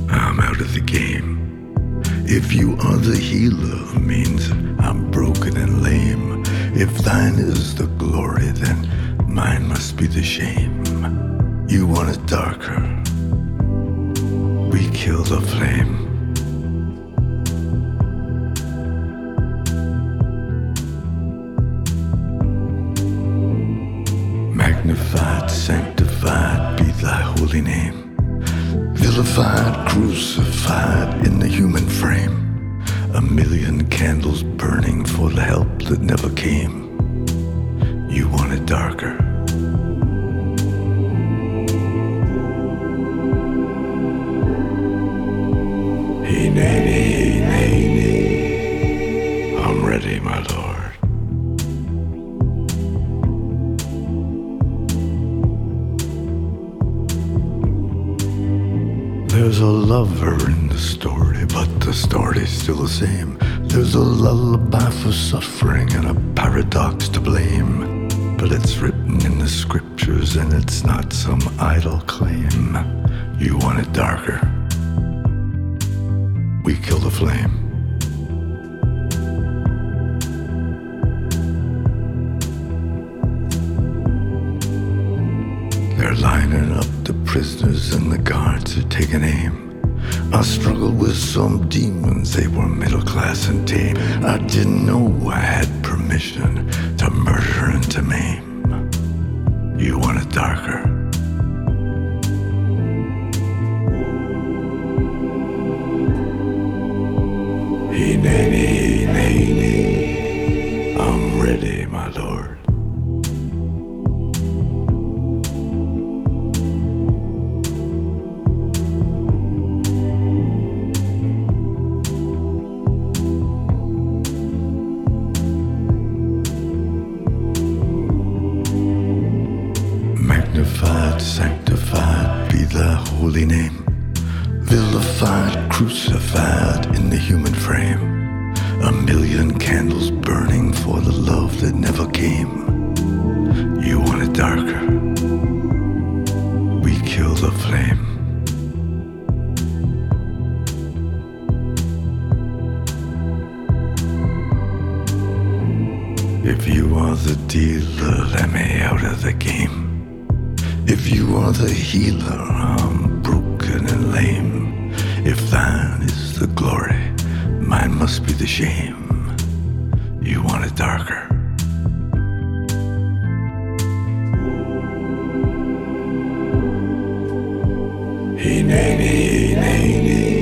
I'm out of the game. If you are the healer, means I'm broken and lame. If thine is the glory, then mine must be the shame. You want it darker, we kill the flame. Magnified, sanctified be thy holy name. Vilified, crucified in the human frame. A million candles burning for the help that never came. You want it darker. Hey, nay, nay, nay, nay. I'm ready, my lord. There's a lover in the story, but the story's still the same. There's a lullaby for suffering and a paradox to blame. But it's written in the scriptures and it's not some idle claim. You want it darker, we kill the flame. They're lining up the prisoners and the guards are taking aim. I struggled with some demons, they were middle class and tame. I didn't know I had permission to murder and to maim. You want it darker, hey, nay, nay, nay, nay. I'm ready, my lord. Magnified, sanctified be thy holy name. Vilified, crucified in the human frame. A million candles burning for the love that never came. You want it darker, we kill the flame. If you are the dealer, let me out of the game. If you are the healer, I'm broken and lame. If thine is the glory, mine must be the shame. You want it darker, hey, nay, nay, nay, nay.